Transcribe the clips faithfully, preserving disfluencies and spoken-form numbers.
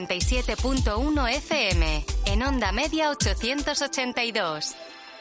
noventa y siete punto uno F M, en Onda Media ochocientos ochenta y dos.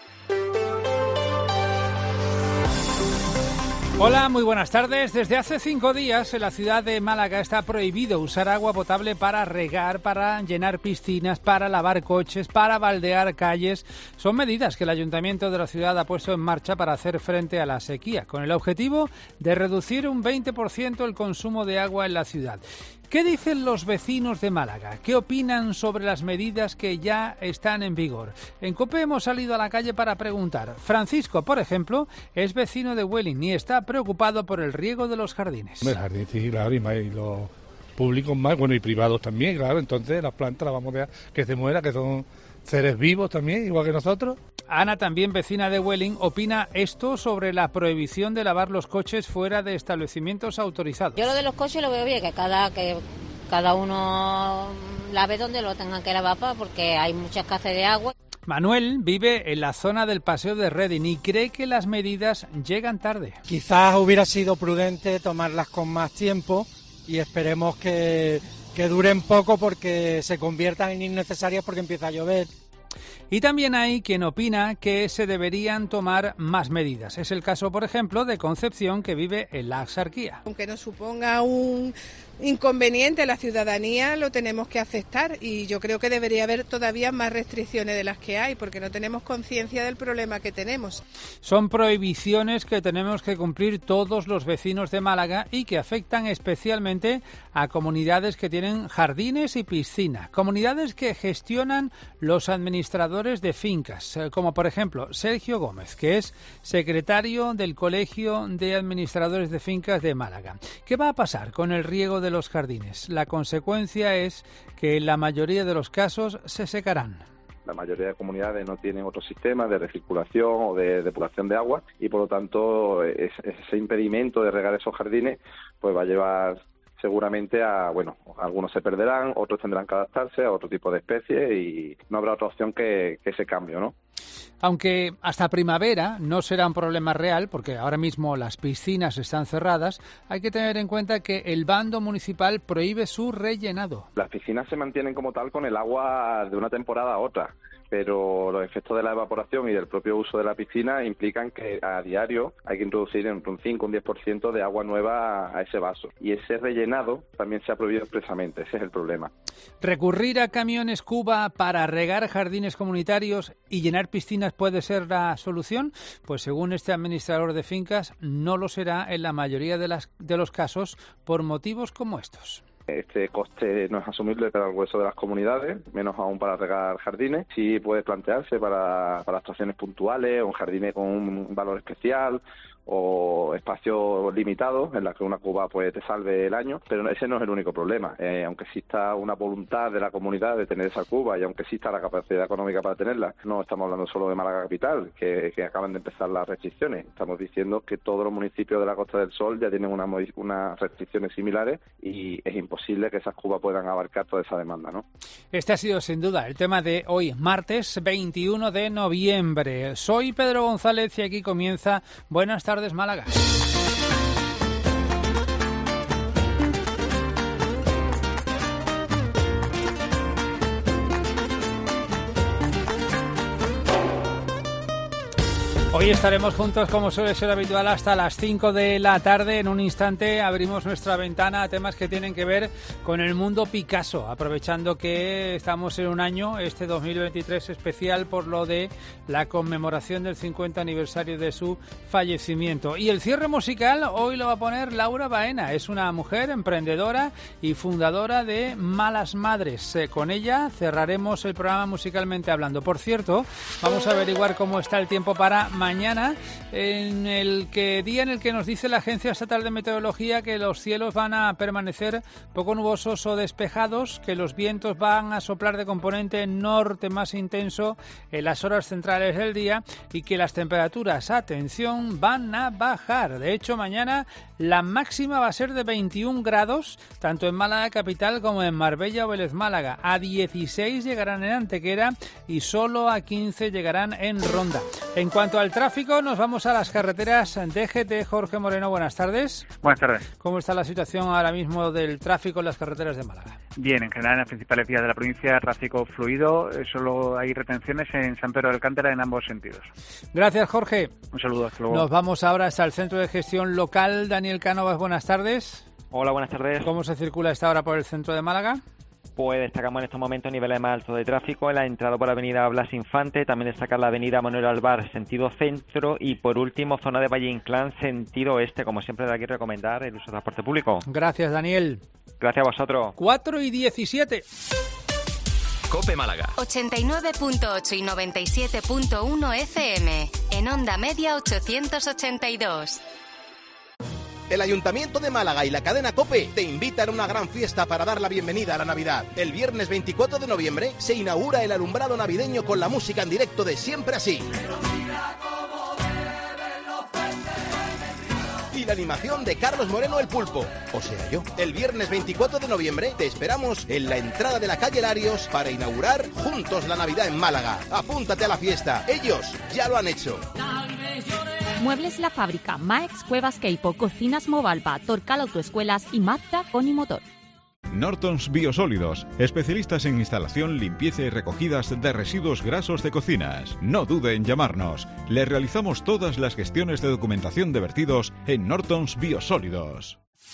Hola, muy buenas tardes. Desde hace cinco días en la ciudad de Málaga está prohibido usar agua potable para regar, para llenar piscinas, para lavar coches, para baldear calles. Son medidas que el Ayuntamiento de la ciudad ha puesto en marcha para hacer frente a la sequía, con el objetivo de reducir un veinte por ciento el consumo de agua en la ciudad. ¿Qué dicen los vecinos de Málaga? ¿Qué opinan sobre las medidas que ya están en vigor? En COPE hemos salido a la calle para preguntar. Francisco, por ejemplo, es vecino de Huelin y está preocupado por el riego de los jardines. El jardín, sí, claro, y, más, y los públicos más, bueno, y privados también, claro. Entonces las plantas las vamos a dejar que se mueran, que son seres vivos también, igual que nosotros. Ana, también vecina de Huelin, opina esto sobre la prohibición de lavar los coches fuera de establecimientos autorizados. Yo lo de los coches lo veo bien, que cada que cada uno lave donde lo tengan que lavar, porque hay mucha escasez de agua. Manuel vive en la zona del Paseo de Reding y cree que las medidas llegan tarde. Quizás hubiera sido prudente tomarlas con más tiempo y esperemos que, que duren poco porque se conviertan en innecesarias porque empieza a llover. Y también hay quien opina que se deberían tomar más medidas. Es el caso, por ejemplo, de Concepción, que vive en la Axarquía. Aunque nos suponga un inconveniente a la ciudadanía, lo tenemos que aceptar y yo creo que debería haber todavía más restricciones de las que hay, porque no tenemos conciencia del problema que tenemos. Son prohibiciones que tenemos que cumplir todos los vecinos de Málaga y que afectan especialmente a comunidades que tienen jardines y piscina, comunidades que gestionan los administradores de fincas, como por ejemplo Sergio Gómez, que es secretario del Colegio de Administradores de Fincas de Málaga. ¿Qué va a pasar con el riego de los jardines? La consecuencia es que en la mayoría de los casos se secarán. La mayoría de comunidades no tienen otro sistema de recirculación o de depuración de agua y por lo tanto es, ese impedimento de regar esos jardines pues va a llevar seguramente a, bueno, algunos se perderán, otros tendrán que adaptarse a otro tipo de especies y no habrá otra opción que, que ese cambio, ¿no? Aunque hasta primavera no será un problema real, porque ahora mismo las piscinas están cerradas, hay que tener en cuenta que el bando municipal prohíbe su rellenado. Las piscinas se mantienen como tal con el agua de una temporada a otra, pero los efectos de la evaporación y del propio uso de la piscina implican que a diario hay que introducir entre un cinco y un diez por ciento de agua nueva a ese vaso. Y ese rellenado también se ha prohibido expresamente, ese es el problema. ¿Recurrir a camiones Cuba para regar jardines comunitarios y llenar piscinas puede ser la solución? Pues según este administrador de fincas, no lo será en la mayoría de, las, de los casos por motivos como estos. Este coste no es asumible para el grueso de las comunidades, menos aún para regar jardines. Sí puede plantearse para, para actuaciones puntuales, un jardín con un valor especial o espacios limitados en los que una cuba pues te salve el año, pero ese no es el único problema. Eh, aunque exista una voluntad de la comunidad de tener esa cuba y aunque exista la capacidad económica para tenerla, no estamos hablando solo de Málaga capital, que, que acaban de empezar las restricciones. Estamos diciendo que todos los municipios de la Costa del Sol ya tienen una, unas restricciones similares y es imposible que esas cubas puedan abarcar toda esa demanda, ¿no? Este ha sido sin duda el tema de hoy, martes veintiuno de noviembre. Soy Pedro González y aquí comienza Buenas tardes Málaga. Hoy estaremos juntos, como suele ser habitual, hasta las cinco de la tarde. En un instante abrimos nuestra ventana a temas que tienen que ver con el mundo Picasso, aprovechando que estamos en un año, este dos mil veintitrés, especial por lo de la conmemoración del cincuenta aniversario de su fallecimiento. Y el cierre musical hoy lo va a poner Laura Baena. Es una mujer emprendedora y fundadora de Malas Madres. Eh, con ella cerraremos el programa musicalmente hablando. Por cierto, vamos a averiguar cómo está el tiempo para mañana, en el que día en el que nos dice la Agencia Estatal de Meteorología que los cielos van a permanecer poco nubosos o despejados, que los vientos van a soplar de componente norte más intenso en las horas centrales del día y que las temperaturas, atención, van a bajar. De hecho, mañana la máxima va a ser de veintiún grados, tanto en Málaga capital como en Marbella o Vélez Málaga. A dieciséis llegarán en Antequera y solo a quince llegarán en Ronda. En cuanto al tráfico, nos vamos a las carreteras D G T. Jorge Moreno, buenas tardes. Buenas tardes. ¿Cómo está la situación ahora mismo del tráfico en las carreteras de Málaga? Bien, en general en las principales vías de la provincia, tráfico fluido, solo hay retenciones en San Pedro de Alcántara en ambos sentidos. Gracias, Jorge. Un saludo, hasta luego. Nos vamos ahora hasta el Centro de Gestión Local. Daniel Cánovas, buenas tardes. Hola, buenas tardes. ¿Cómo se circula a esta hora por el centro de Málaga? Pues destacamos en estos momentos niveles más altos de tráfico en la entrada por la avenida Blas Infante, también destacar la avenida Manuel Alvar, sentido centro, y por último zona de Valle Inclán, sentido oeste. Como siempre, de aquí recomendar el uso de transporte público. Gracias, Daniel. Gracias a vosotros. cuatro y diecisiete. COPE Málaga. ochenta y nueve punto ocho y noventa y siete punto uno F M. En onda media ochocientos ochenta y dos. El Ayuntamiento de Málaga y la cadena COPE te invitan a una gran fiesta para dar la bienvenida a la Navidad. El viernes veinticuatro de noviembre se inaugura el alumbrado navideño con la música en directo de Siempre Así. Y la animación de Carlos Moreno el Pulpo, o sea yo. El viernes veinticuatro de noviembre te esperamos en la entrada de la calle Larios para inaugurar juntos la Navidad en Málaga. Apúntate a la fiesta, ellos ya lo han hecho. Muebles La Fábrica, Maex Cuevas Queipo, Cocinas Movalpa, Torcal Autoescuelas y Mazda Conimotor. Nortons Biosólidos, especialistas en instalación, limpieza y recogidas de residuos grasos de cocinas. No dude en llamarnos. Le realizamos todas las gestiones de documentación de vertidos en Nortons Biosólidos.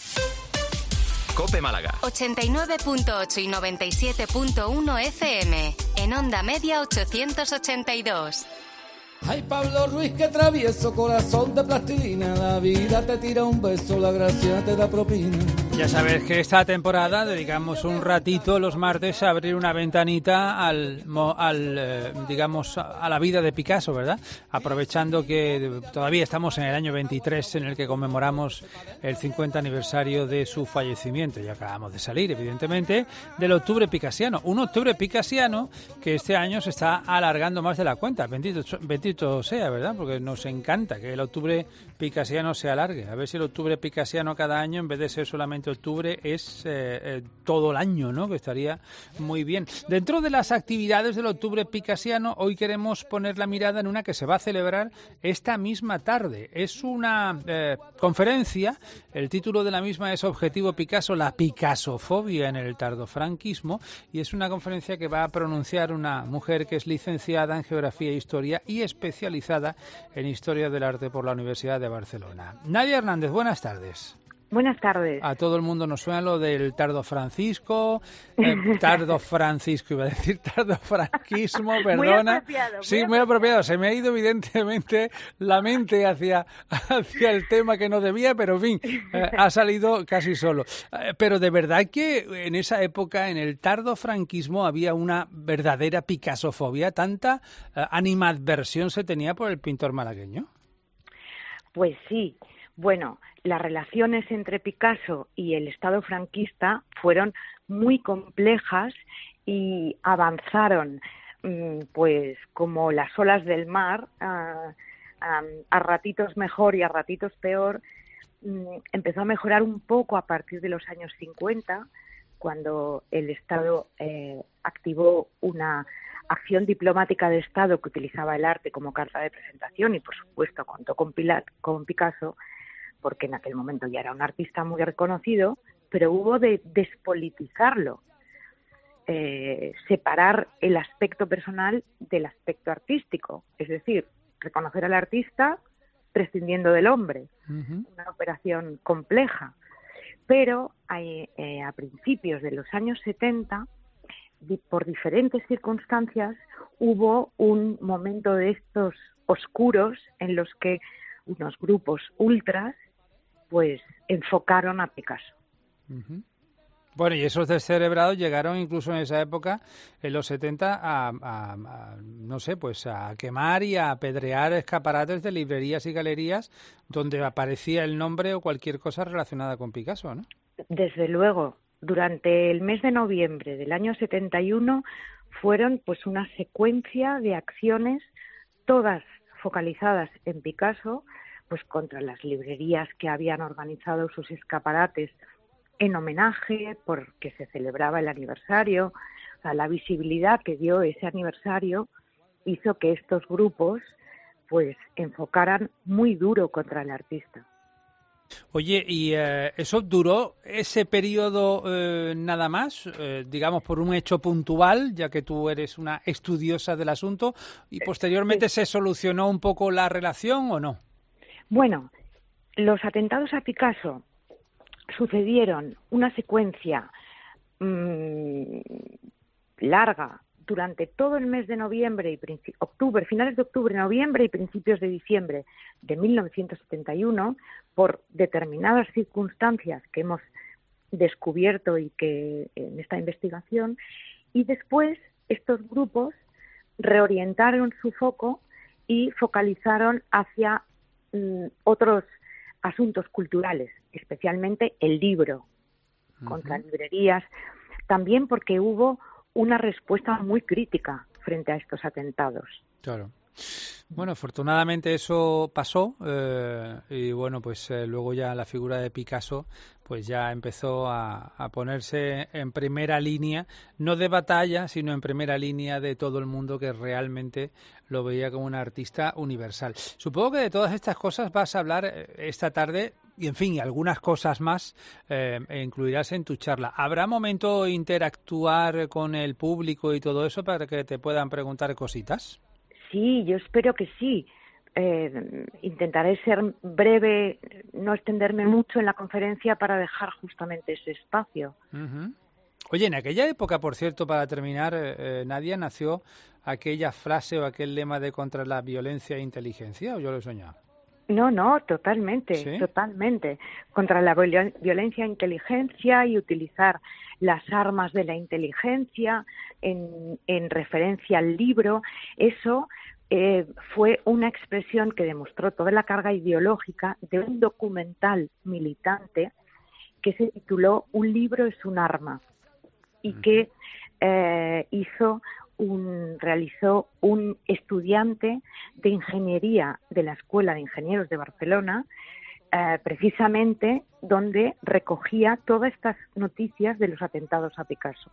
COPE Málaga. ochenta y nueve punto ocho y noventa y siete punto uno F M. En onda media ochocientos ochenta y dos. Ay, Pablo Ruiz, que travieso, corazón de plastilina, la vida te tira un beso, la gracia te da propina. Ya sabes que esta temporada dedicamos un ratito los martes a abrir una ventanita al, al eh, digamos, a la vida de Picasso, ¿verdad? Aprovechando que todavía estamos en el año veintitrés, en el que conmemoramos el cincuenta aniversario de su fallecimiento. Y acabamos de salir, evidentemente, del octubre picasiano. Un octubre picasiano que este año se está alargando más de la cuenta. Bendito, bendito sea, ¿verdad? Porque nos encanta que el octubre picasiano se alargue. A ver si el octubre picasiano cada año, en vez de ser solamente octubre, es eh, eh, todo el año, ¿no? Que estaría muy bien. Dentro de las actividades del octubre picasiano, hoy queremos poner la mirada en una que se va a celebrar esta misma tarde. Es una eh, conferencia, el título de la misma es Objetivo Picasso, la Picassofobia en el tardofranquismo, y es una conferencia que va a pronunciar una mujer que es licenciada en Geografía e Historia y especializada en Historia del Arte por la Universidad de Barcelona. Nadia Hernández, buenas tardes. Buenas tardes. A todo el mundo nos suena lo del tardo Francisco, eh, tardo Francisco, iba a decir tardo franquismo, perdona. Muy apropiado. Muy sí, muy apropiado. apropiado. Se me ha ido evidentemente la mente hacia, hacia el tema que no debía, pero en fin, eh, ha salido casi solo. Eh, pero de verdad que en esa época, en el tardo franquismo, había una verdadera Picassofobia, tanta eh, animadversión se tenía por el pintor malagueño. Pues sí. Bueno, las relaciones entre Picasso y el Estado franquista fueron muy complejas y avanzaron pues como las olas del mar, a, a, a ratitos mejor y a ratitos peor. Empezó a mejorar un poco a partir de los años cincuenta, cuando el Estado eh, activó una acción diplomática de Estado que utilizaba el arte como carta de presentación y, por supuesto, contó con, Pilar, con Picasso, porque en aquel momento ya era un artista muy reconocido, pero hubo de despolitizarlo, eh, separar el aspecto personal del aspecto artístico, es decir, reconocer al artista prescindiendo del hombre, uh-huh. Una operación compleja. Pero eh, a principios de los años setenta, por diferentes circunstancias, hubo un momento de estos oscuros en los que unos grupos ultras pues enfocaron a Picasso. Uh-huh. Bueno, y esos descerebrados llegaron incluso en esa época, en los setenta, a, a, a no sé, pues a quemar y a apedrear escaparates de librerías y galerías donde aparecía el nombre o cualquier cosa relacionada con Picasso, ¿no? Desde luego. Durante el mes de noviembre del año setenta y uno fueron pues una secuencia de acciones, todas focalizadas en Picasso, pues contra las librerías que habían organizado sus escaparates en homenaje, porque se celebraba el aniversario. O sea, la visibilidad que dio ese aniversario hizo que estos grupos pues enfocaran muy duro contra el artista. Oye, ¿y eh, eso duró ese periodo eh, nada más, eh, digamos, por un hecho puntual, ya que tú eres una estudiosa del asunto, y posteriormente sí. se solucionó un poco la relación o no? Bueno, los atentados a Picasso sucedieron una secuencia mmm, larga durante todo el mes de noviembre y octubre, finales de octubre, noviembre y principios de diciembre de mil novecientos setenta y uno, por determinadas circunstancias que hemos descubierto y que en esta investigación, y después estos grupos reorientaron su foco y focalizaron hacia mm, otros asuntos culturales, especialmente el libro, uh-huh. contra librerías, también porque hubo una respuesta muy crítica frente a estos atentados. Claro. Bueno, afortunadamente eso pasó eh, y bueno, pues eh, luego ya la figura de Picasso pues ya empezó a, a ponerse en primera línea, no de batalla, sino en primera línea de todo el mundo que realmente lo veía como un artista universal. Supongo que de todas estas cosas vas a hablar esta tarde y, en fin, y algunas cosas más eh, incluirás en tu charla. ¿Habrá momento interactuar con el público y todo eso para que te puedan preguntar cositas? Sí, yo espero que sí. Eh, intentaré ser breve, no extenderme mucho en la conferencia para dejar justamente ese espacio. Uh-huh. Oye, en aquella época, por cierto, para terminar, eh, Nadia, nació aquella frase o aquel lema de contra la violencia e inteligencia, ¿o yo lo he soñado? No, no, totalmente, ¿Sí? totalmente. Contra la viol- violencia e inteligencia y utilizar las armas de la inteligencia en, en referencia al libro, eso eh, fue una expresión que demostró toda la carga ideológica de un documental militante que se tituló Un libro es un arma y que eh, hizo un, realizó un estudiante de ingeniería de la Escuela de Ingenieros de Barcelona, eh, precisamente donde recogía todas estas noticias de los atentados a Picasso.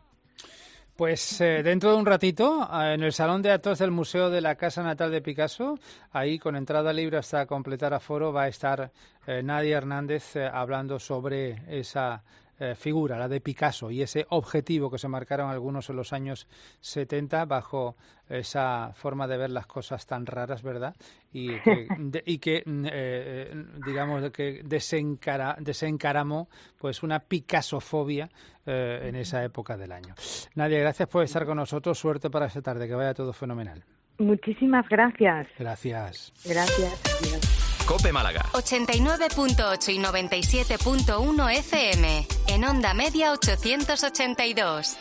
Pues eh, dentro de un ratito, en el Salón de Actos del Museo de la Casa Natal de Picasso, ahí con entrada libre hasta completar aforo, va a estar eh, Nadia Hernández eh, hablando sobre esa eh, figura, la de Picasso, y ese objetivo que se marcaron algunos en los años setenta bajo esa forma de ver las cosas tan raras, ¿verdad? Y que, de, y que eh, digamos, que desencara, desencaramó pues una Picassofobia eh, en esa época del año. Nadia, gracias por estar con nosotros. Suerte para esta tarde, que vaya todo fenomenal. Muchísimas gracias. Gracias. Gracias. COPE Málaga. ochenta y nueve punto ocho y noventa y siete punto uno F M. En Onda Media ochocientos ochenta y dos.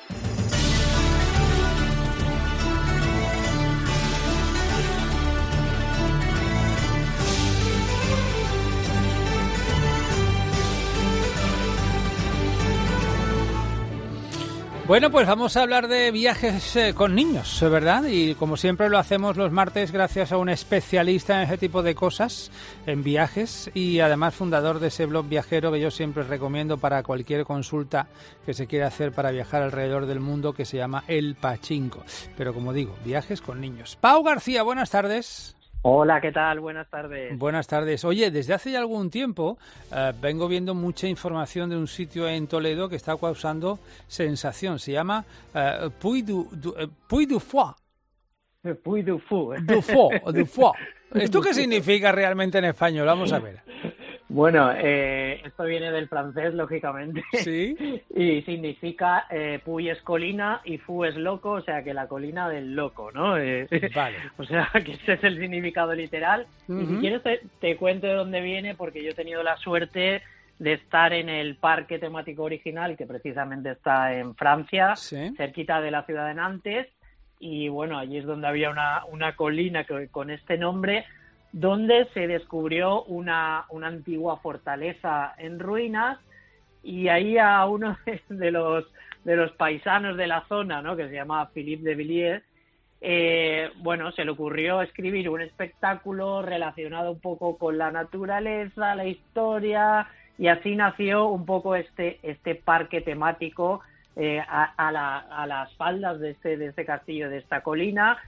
Bueno, pues vamos a hablar de viajes eh, con niños, ¿verdad? Y como siempre lo hacemos los martes gracias a un especialista en ese tipo de cosas, en viajes, y además fundador de ese blog viajero que yo siempre recomiendo para cualquier consulta que se quiera hacer para viajar alrededor del mundo, que se llama El Pachinko. Pero como digo, viajes con niños. Pau García, buenas tardes. Hola, ¿qué tal? Buenas tardes. Buenas tardes. Oye, desde hace ya algún tiempo eh, vengo viendo mucha información de un sitio en Toledo que está causando sensación. Se llama eh, Puy du, du, eh, Puy du Foix. Puy du Fou. Du Foix, du Foix. ¿Esto qué significa realmente en español? Vamos a ver. Bueno, eh, esto viene del francés, lógicamente. Sí. Y significa eh, Puy es colina y Fou es loco, o sea que la colina del loco, ¿no? Eh, vale. O sea que ese es el significado literal. Uh-huh. Y si quieres te, te cuento de dónde viene, porque yo he tenido la suerte de estar en el parque temático original, que precisamente está en Francia, sí, cerquita de la ciudad de Nantes. Y bueno, allí es donde había una, una colina que, con este nombre, donde se descubrió una, una antigua fortaleza en ruinas, y ahí a uno de los de los paisanos de la zona, ¿no?, que se llama Philippe de Villiers, eh, bueno, se le ocurrió escribir un espectáculo relacionado un poco con la naturaleza, la historia, y así nació un poco este este parque temático eh, a, a, la, a las faldas de este de este castillo, de esta colina.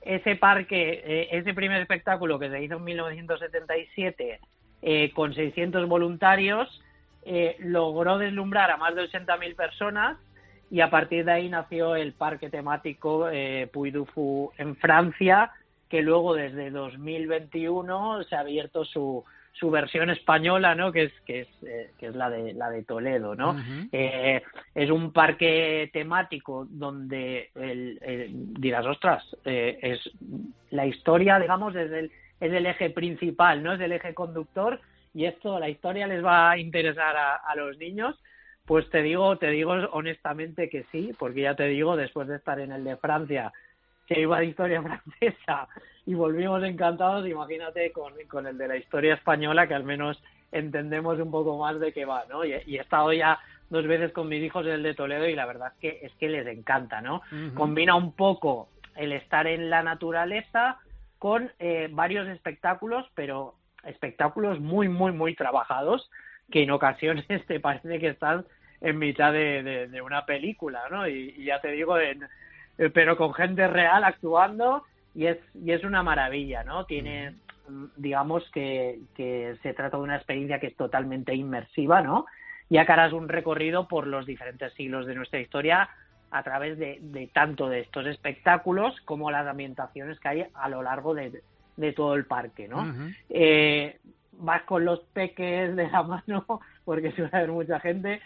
ese parque, eh, ese primer espectáculo que se hizo en mil novecientos setenta y siete eh, con seiscientos voluntarios, eh, logró deslumbrar a más de ochenta mil personas y a partir de ahí nació el parque temático eh, Puy du Fou en Francia, que luego desde dos mil veintiuno se ha abierto su su versión española, ¿no? Que es que es eh, que es la de la de Toledo, ¿no? Uh-huh. Eh, es un parque temático donde el, el, dirás, ostras, eh, es la historia, digamos, es el es el eje principal, ¿no? Es el eje conductor y esto, la historia les va a interesar a, a los niños. Pues te digo, te digo honestamente que sí, porque ya te digo, después de estar en el de Francia, que iba de historia francesa y volvimos encantados, imagínate con, con el de la historia española, que al menos entendemos un poco más de qué va, ¿no? Y, y he estado ya dos veces con mis hijos en el de Toledo y la verdad es que es que les encanta, ¿no? Uh-huh. Combina un poco el estar en la naturaleza con eh, varios espectáculos, pero espectáculos muy, muy, muy trabajados, que en ocasiones te parece que estás en mitad de, de, de una película, ¿no? Y, y ya te digo, en, pero con gente real actuando y es y es una maravilla, ¿no? Tiene, digamos que, que se trata de una experiencia que es totalmente inmersiva, ¿no? Y harás un recorrido por los diferentes siglos de nuestra historia a través de, de tanto de estos espectáculos como las ambientaciones que hay a lo largo de, de todo el parque, ¿no? Uh-huh. Eh, vas con los peques de la mano porque suele haber mucha gente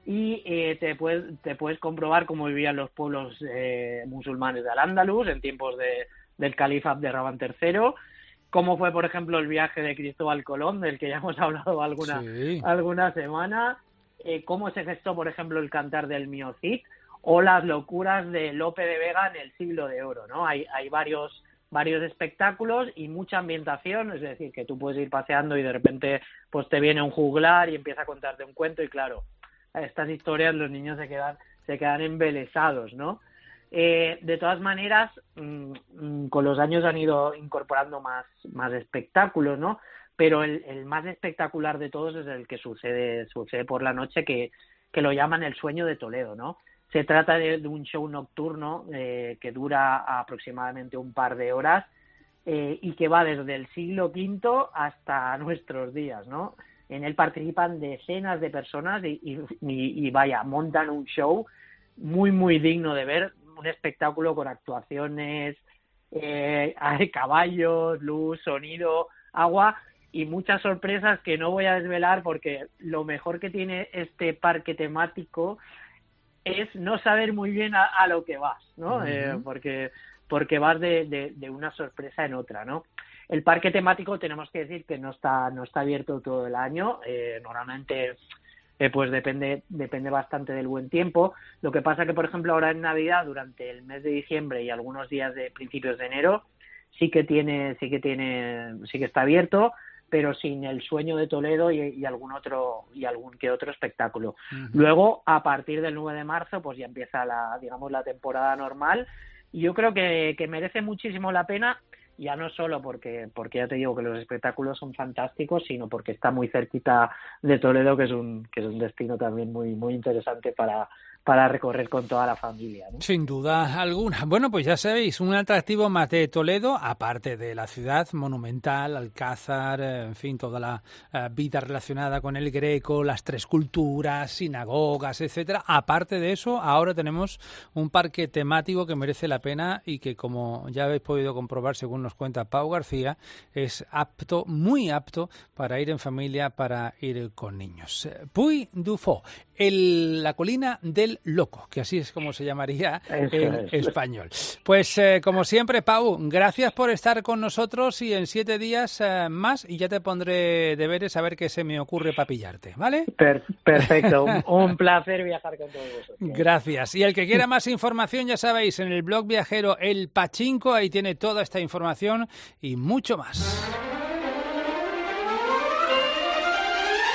y eh, te puedes te puedes comprobar cómo vivían los pueblos eh, musulmanes de Al-Ándalus en tiempos de, del califa Abderramán tercero, cómo fue, por ejemplo, el viaje de Cristóbal Colón, del que ya hemos hablado alguna, sí. alguna semana, eh, cómo se gestó, por ejemplo, el Cantar del Mio Cid o las locuras de Lope de Vega en el Siglo de Oro, ¿no? Hay, hay varios varios espectáculos y mucha ambientación, es decir, que tú puedes ir paseando y de repente pues te viene un juglar y empieza a contarte un cuento y claro, estas historias los niños se quedan se quedan embelesados, ¿no? Eh, de todas maneras, mmm, con los años han ido incorporando más, más espectáculos, ¿no? Pero el, el más espectacular de todos es el que sucede, sucede por la noche, que, que lo llaman el Sueño de Toledo, ¿no? Se trata de, de un show nocturno eh, que dura aproximadamente un par de horas eh, y que va desde el siglo quinto hasta nuestros días, ¿no? En él participan decenas de personas y, y, y vaya, montan un show muy, muy digno de ver, un espectáculo con actuaciones, eh, caballos, luz, sonido, agua y muchas sorpresas que no voy a desvelar porque lo mejor que tiene este parque temático es no saber muy bien a, a lo que vas, ¿no? Uh-huh. Eh, porque porque vas de, de, de una sorpresa en otra, ¿no? El parque temático tenemos que decir que no está no está abierto todo el año, eh, normalmente eh, pues depende depende bastante del buen tiempo. Lo que pasa que, por ejemplo, ahora en Navidad, durante el mes de diciembre y algunos días de principios de enero, sí que tiene sí que tiene sí que está abierto, pero sin el Sueño de Toledo y, y algún otro y algún que otro espectáculo. Uh-huh. Luego, a partir del nueve de marzo, pues ya empieza la digamos la temporada normal y yo creo que, que merece muchísimo la pena, ya no solo porque porque ya te digo que los espectáculos son fantásticos, sino porque está muy cerquita de Toledo, que es un que es un destino también muy muy interesante para para recorrer con toda la familia, ¿no? Sin duda alguna. Bueno, pues ya sabéis, un atractivo más de Toledo, aparte de la ciudad monumental, Alcázar, en fin, toda la uh, vida relacionada con el Greco, las tres culturas, sinagogas, etcétera. Aparte de eso, ahora tenemos un parque temático que merece la pena y que, como ya habéis podido comprobar, según nos cuenta Pau García, es apto, muy apto para ir en familia, para ir con niños. Puy du Fou, el, la colina del Loco, que así es como se llamaría Eso en es. español. Pues eh, como siempre, Pau, gracias por estar con nosotros y en siete días eh, más y ya te pondré deberes a ver qué se me ocurre para pillarte, ¿vale? Per- perfecto, un, un placer viajar con todos vosotros. Gracias. Y el que quiera más información, ya sabéis, en el blog viajero El Pachinko, ahí tiene toda esta información y mucho más.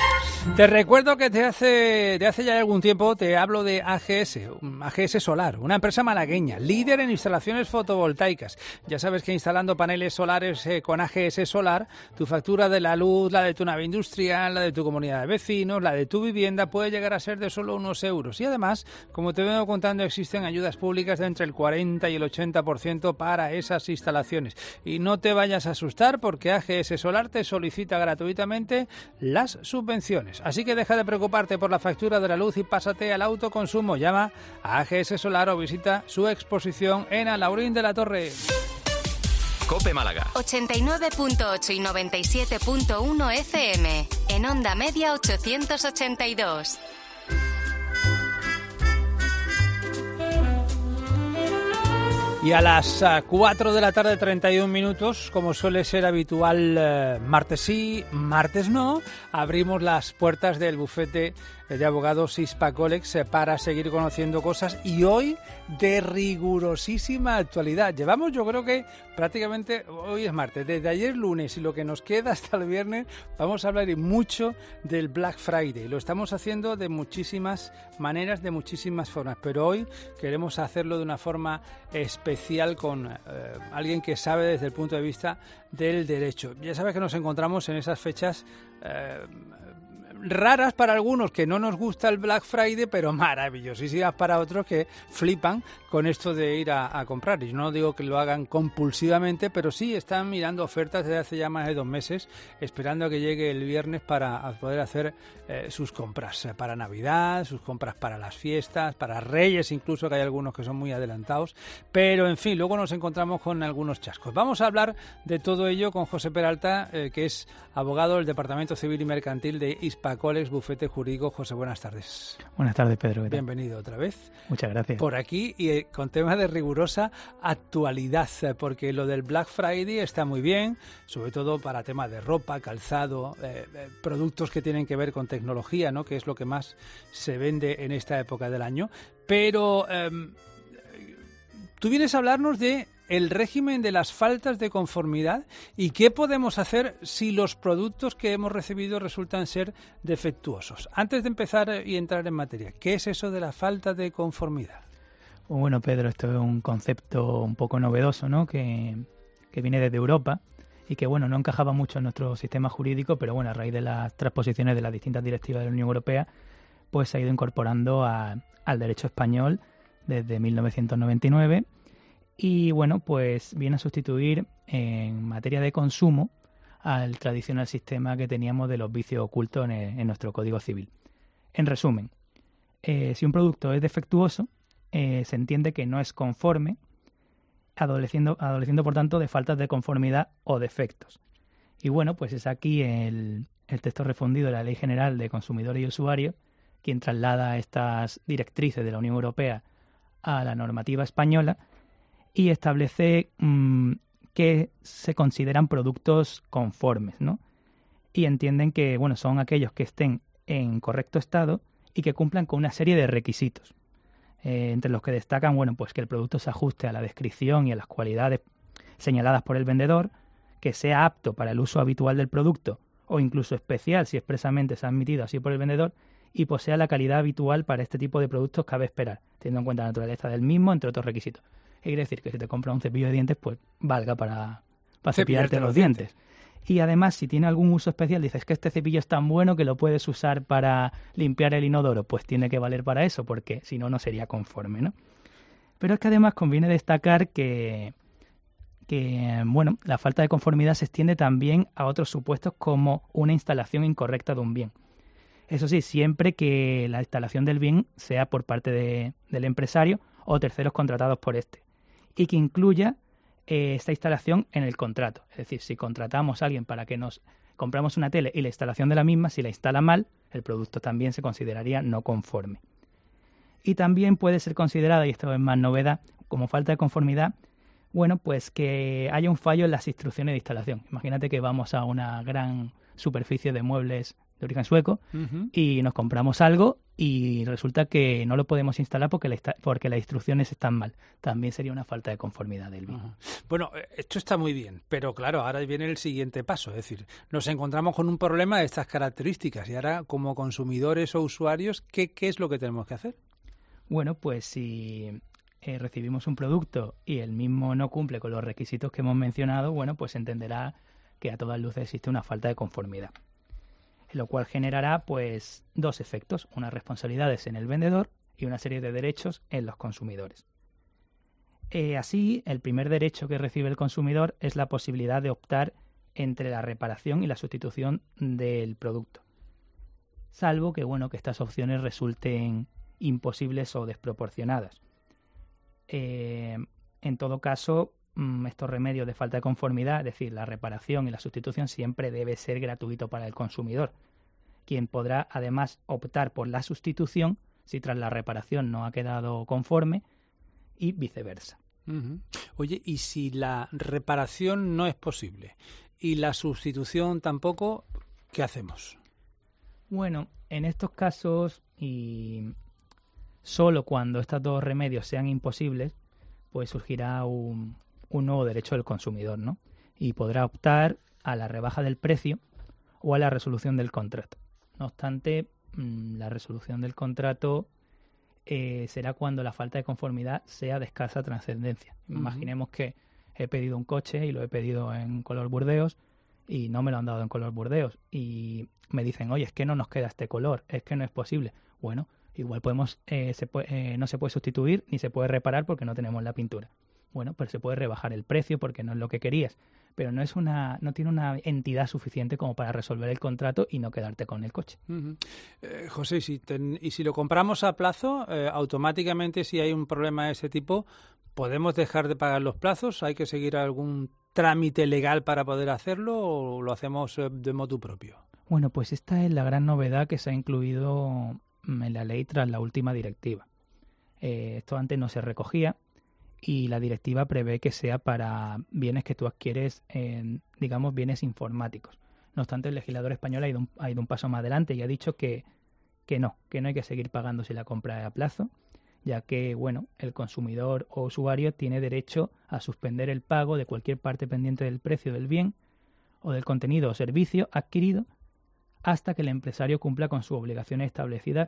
Te recuerdo que te hace, te hace ya algún tiempo te hablo de A G S, A G S Solar, una empresa malagueña, líder en instalaciones fotovoltaicas. Ya sabes que instalando paneles solares eh, con A G S Solar, tu factura de la luz, la de tu nave industrial, la de tu comunidad de vecinos, la de tu vivienda, puede llegar a ser de solo unos euros. Y además, como te vengo contando, existen ayudas públicas de entre el cuarenta y el ochenta por ciento para esas instalaciones. Y no te vayas a asustar porque A G S Solar te solicita gratuitamente las subvenciones. Así que deja de preocuparte por la factura de la luz y pásate al autoconsumo. Llama a A G S Solar o visita su exposición en Alaurín de la Torre. COPE Málaga. ochenta y nueve punto ocho y noventa y siete punto uno F M. En onda media ochocientos ochenta y dos. Y a las cuatro de la tarde, treinta y un minutos, como suele ser habitual, eh, martes sí, martes no, abrimos las puertas del bufete de abogados Hispacolex eh, para seguir conociendo cosas, y hoy de rigurosísima actualidad. Llevamos, yo creo que prácticamente, hoy es martes, desde ayer lunes y lo que nos queda hasta el viernes, vamos a hablar y mucho del Black Friday. Lo estamos haciendo de muchísimas maneras, de muchísimas formas, pero hoy queremos hacerlo de una forma especial con eh, alguien que sabe desde el punto de vista del derecho. Ya sabes que nos encontramos en esas fechas eh, raras para algunos que no nos gusta el Black Friday, pero maravillosísimas para otros que flipan con esto de ir a, a comprar. Y yo no digo que lo hagan compulsivamente, pero sí están mirando ofertas desde hace ya más de dos meses, esperando a que llegue el viernes para poder hacer eh, sus compras eh, para Navidad, sus compras para las fiestas, para Reyes incluso, que hay algunos que son muy adelantados. Pero, en fin, luego nos encontramos con algunos chascos. Vamos a hablar de todo ello con José Peralta, eh, que es abogado del Departamento Civil y Mercantil de Hispacolex, bufete jurídico. José, buenas tardes. Buenas tardes, Pedro. Bienvenido otra vez. Muchas gracias. Por aquí y eh, con temas de rigurosa actualidad, eh, porque lo del Black Friday está muy bien, sobre todo para temas de ropa, calzado, eh, eh, productos que tienen que ver con tecnología, ¿no?, que es lo que más se vende en esta época del año. Pero eh, tú vienes a hablarnos de el régimen de las faltas de conformidad y qué podemos hacer si los productos que hemos recibido resultan ser defectuosos. Antes de empezar y entrar en materia, ¿qué es eso de la falta de conformidad? Bueno, Pedro, esto es un concepto un poco novedoso, ¿no?, que, que viene desde Europa y que, bueno, no encajaba mucho en nuestro sistema jurídico, pero bueno, a raíz de las transposiciones de las distintas directivas de la Unión Europea, pues se ha ido incorporando a, al derecho español desde mil novecientos noventa y nueve. Y bueno, pues viene a sustituir en materia de consumo al tradicional sistema que teníamos de los vicios ocultos en, el, en nuestro Código Civil. En resumen, eh, si un producto es defectuoso, eh, se entiende que no es conforme, adoleciendo, adoleciendo por tanto de faltas de conformidad o defectos. Y bueno, pues es aquí el, el texto refundido de la Ley General de Consumidores y Usuarios quien traslada estas directrices de la Unión Europea a la normativa española y establece mmm, que se consideran productos conformes, ¿no? Y entienden que, bueno, son aquellos que estén en correcto estado y que cumplan con una serie de requisitos, eh, entre los que destacan, bueno, pues que el producto se ajuste a la descripción y a las cualidades señaladas por el vendedor, que sea apto para el uso habitual del producto o incluso especial si expresamente se ha admitido así por el vendedor, y posea la calidad habitual para este tipo de productos, cabe esperar, teniendo en cuenta la naturaleza del mismo, entre otros requisitos. Quiere decir que si te compras un cepillo de dientes, pues valga para, para cepillarte los dientes. dientes. Y además, si tiene algún uso especial, dices que este cepillo es tan bueno que lo puedes usar para limpiar el inodoro, pues tiene que valer para eso, porque si no, no sería conforme, ¿no? Pero es que además conviene destacar que, que, bueno, la falta de conformidad se extiende también a otros supuestos como una instalación incorrecta de un bien. Eso sí, siempre que la instalación del bien sea por parte de, del empresario o terceros contratados por este, y que incluya eh, esta instalación en el contrato. Es decir, si contratamos a alguien para que nos compramos una tele y la instalación de la misma, si la instala mal, el producto también se consideraría no conforme. Y también puede ser considerada, y esto es más novedad, como falta de conformidad, bueno, pues que haya un fallo en las instrucciones de instalación. Imagínate que vamos a una gran superficie de muebles, de origen sueco, Uh-huh. y nos compramos algo y resulta que no lo podemos instalar porque, la, porque las instrucciones están mal. También sería una falta de conformidad del bien. Uh-huh. Bueno, esto está muy bien, pero claro, ahora viene el siguiente paso, es decir, nos encontramos con un problema de estas características y ahora como consumidores o usuarios, ¿qué, qué es lo que tenemos que hacer? Bueno, pues si eh, recibimos un producto y el mismo no cumple con los requisitos que hemos mencionado, bueno, pues entenderá que a todas luces existe una falta de conformidad, lo cual generará pues dos efectos, unas responsabilidades en el vendedor y una serie de derechos en los consumidores. Eh, así, el primer derecho que recibe el consumidor es la posibilidad de optar entre la reparación y la sustitución del producto, salvo que bueno que estas opciones resulten imposibles o desproporcionadas. Eh, en todo caso, estos remedios de falta de conformidad, es decir, la reparación y la sustitución, siempre debe ser gratuito para el consumidor, quien podrá además optar por la sustitución si tras la reparación no ha quedado conforme y viceversa. Uh-huh. Oye, ¿y si la reparación no es posible y la sustitución tampoco, qué hacemos? Bueno, en estos casos y solo cuando estos dos remedios sean imposibles, pues surgirá un un nuevo derecho del consumidor, ¿no? Y podrá optar a la rebaja del precio o a la resolución del contrato. No obstante, la resolución del contrato eh, será cuando la falta de conformidad sea de escasa trascendencia. Uh-huh. Imaginemos que he pedido un coche y lo he pedido en color burdeos y no me lo han dado en color burdeos y me dicen, oye, es que no nos queda este color, es que no es posible. Bueno, igual podemos eh, se puede, eh, no se puede sustituir ni se puede reparar porque no tenemos la pintura. Bueno, pero se puede rebajar el precio porque no es lo que querías, pero no es una, no tiene una entidad suficiente como para resolver el contrato y no quedarte con el coche. Uh-huh. Eh, José, si ten, y si lo compramos a plazo, eh, automáticamente si hay un problema de ese tipo, ¿podemos dejar de pagar los plazos? ¿Hay que seguir algún trámite legal para poder hacerlo o lo hacemos eh, de motu propio? Bueno, pues esta es la gran novedad que se ha incluido en la ley tras la última directiva. Eh, esto antes no se recogía. Y la directiva prevé que sea para bienes que tú adquieres, en, digamos, bienes informáticos. No obstante, el legislador español ha ido un, ha ido un paso más adelante y ha dicho que, que no, que no hay que seguir pagando si la compra es a plazo, ya que, bueno, el consumidor o usuario tiene derecho a suspender el pago de cualquier parte pendiente del precio del bien o del contenido o servicio adquirido hasta que el empresario cumpla con sus obligaciones establecidas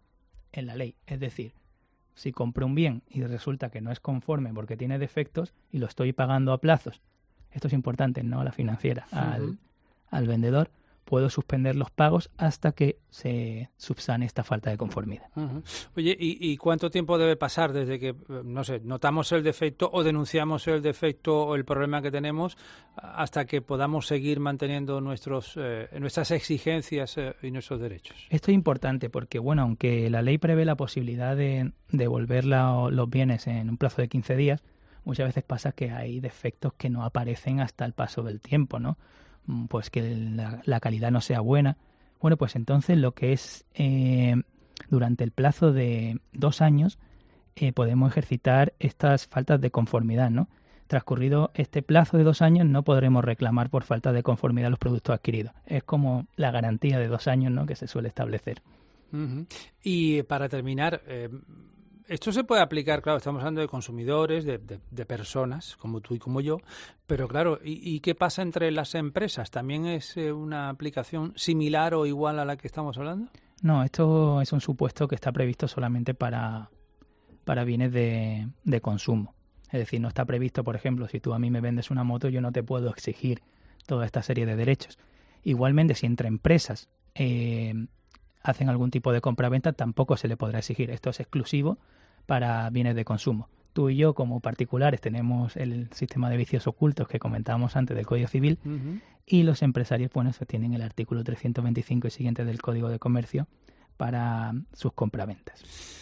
en la ley. Es decir, si compro un bien y resulta que no es conforme porque tiene defectos y lo estoy pagando a plazos, esto es importante, no a la financiera, uh-huh. al, al vendedor, puedo suspender los pagos hasta que se subsane esta falta de conformidad. Uh-huh. Oye, ¿y, ¿y cuánto tiempo debe pasar desde que, no sé, notamos el defecto o denunciamos el defecto o el problema que tenemos hasta que podamos seguir manteniendo nuestros eh, nuestras exigencias eh, y nuestros derechos? Esto es importante porque, bueno, aunque la ley prevé la posibilidad de devolver la, los bienes en un plazo de quince días, muchas veces pasa que hay defectos que no aparecen hasta el paso del tiempo, ¿no? Pues que la, la calidad no sea buena. Bueno, pues entonces lo que es eh, durante el plazo de dos años eh, podemos ejercitar estas faltas de conformidad, ¿no? Transcurrido este plazo de dos años no podremos reclamar por falta de conformidad los productos adquiridos. Es como la garantía de dos años, ¿no?, que se suele establecer. Uh-huh. Y para terminar, eh, esto se puede aplicar, claro, estamos hablando de consumidores, de, de, de personas como tú y como yo, pero claro, ¿y, y qué pasa entre las empresas? ¿También es eh, una aplicación similar o igual a la que estamos hablando? No, esto es un supuesto que está previsto solamente para, para bienes de, de consumo. Es decir, no está previsto, por ejemplo, si tú a mí me vendes una moto, yo no te puedo exigir toda esta serie de derechos. Igualmente, si entre empresas eh, hacen algún tipo de compraventa, tampoco se le podrá exigir. Esto es exclusivo para bienes de consumo. Tú y yo, como particulares, tenemos el sistema de vicios ocultos que comentábamos antes del Código Civil, uh-huh. y los empresarios, bueno, eso tienen el artículo trescientos veinticinco y siguientes del Código de Comercio para sus compraventas.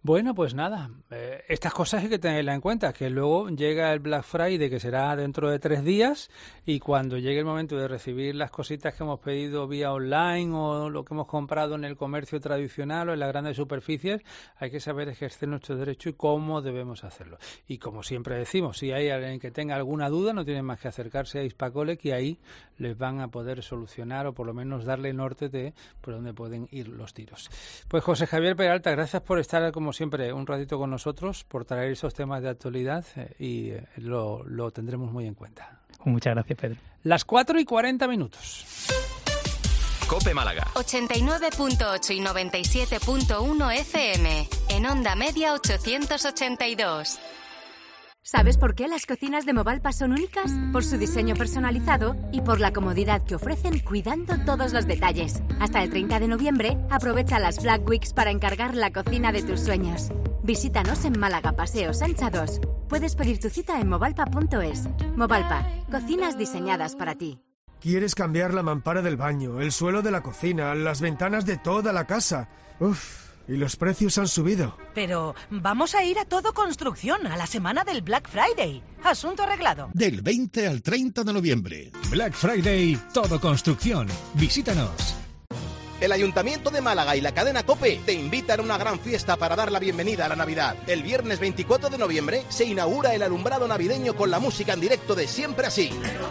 Bueno, pues nada, eh, estas cosas hay que tenerlas en cuenta, que luego llega el Black Friday, que será dentro de tres días, y cuando llegue el momento de recibir las cositas que hemos pedido vía online o lo que hemos comprado en el comercio tradicional o en las grandes superficies, hay que saber ejercer nuestro derecho y cómo debemos hacerlo. Y como siempre decimos, si hay alguien que tenga alguna duda, no tienen más que acercarse a Hispacolec y ahí les van a poder solucionar o por lo menos darle norte de por dónde pueden ir los tiros. Pues José Javier Peralta, gracias por estar como siempre un ratito con nosotros, por traer esos temas de actualidad eh, y eh, lo, lo tendremos muy en cuenta. Muchas gracias, Pedro. Las cuatro y cuarenta minutos. COPE Málaga. ochenta y nueve punto ocho y noventa y siete punto uno F M. En onda media ochocientos ochenta y dos. ¿Sabes por qué las cocinas de Movalpa son únicas? Por su diseño personalizado y por la comodidad que ofrecen cuidando todos los detalles. Hasta el treinta de noviembre, aprovecha las Black Weeks para encargar la cocina de tus sueños. Visítanos en Málaga Paseo Sancha dos. Puedes pedir tu cita en movalpa punto es. Movalpa, cocinas diseñadas para ti. ¿Quieres cambiar la mampara del baño, el suelo de la cocina, las ventanas de toda la casa? Uf, y los precios han subido. Pero vamos a ir a Todo Construcción, a la semana del Black Friday. Asunto arreglado. Del veinte al treinta de noviembre. Black Friday, Todo Construcción. Visítanos. El Ayuntamiento de Málaga y la cadena COPE te invitan a una gran fiesta para dar la bienvenida a la Navidad. El viernes veinticuatro de noviembre se inaugura el alumbrado navideño con la música en directo de Siempre Así.